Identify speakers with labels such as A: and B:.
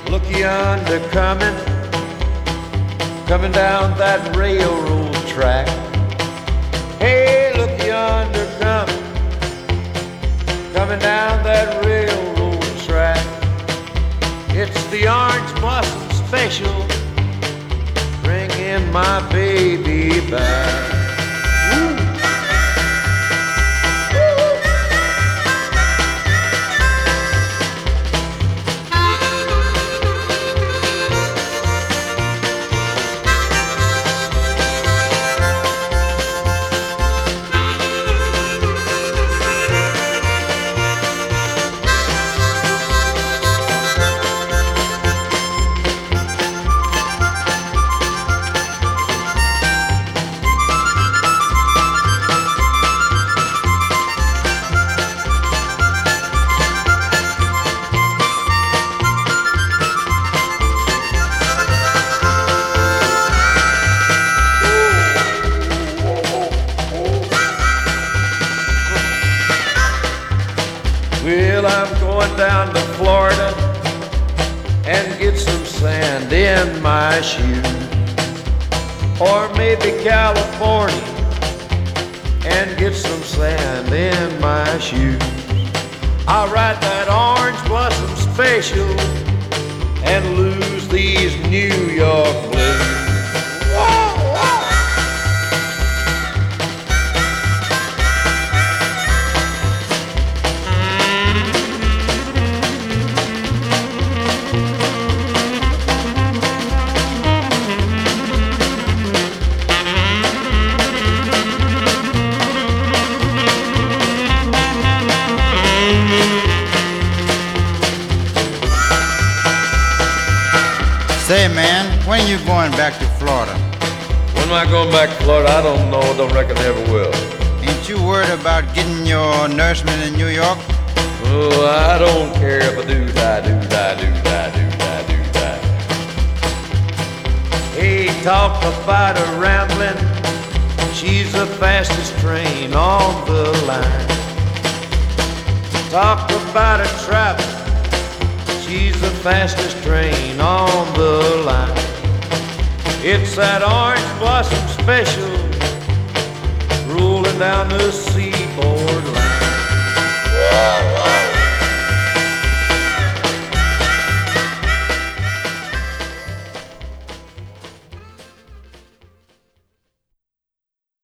A: Look yonder coming down that railroad track. Hey, look yonder coming down that railroad track. It's the Orange Blossom Special, bringing my baby back. Well, I'm going down to Florida and get some sand in my shoes. Or maybe California and get some sand in my shoes. I'll ride that Orange Blossom Special and lose these New York blues.
B: Say, man, when are you going back to Florida?
A: When am I going back to Florida? I don't know. Don't reckon I ever will.
B: Ain't you worried about getting your nourishment in New York?
A: Oh, I don't care if I do die. Hey, talk about a rambling. She's the fastest train on the line. Talk about a traveling. She's the fastest train on the line. It's that Orange Blossom Special rolling down the seaboard line.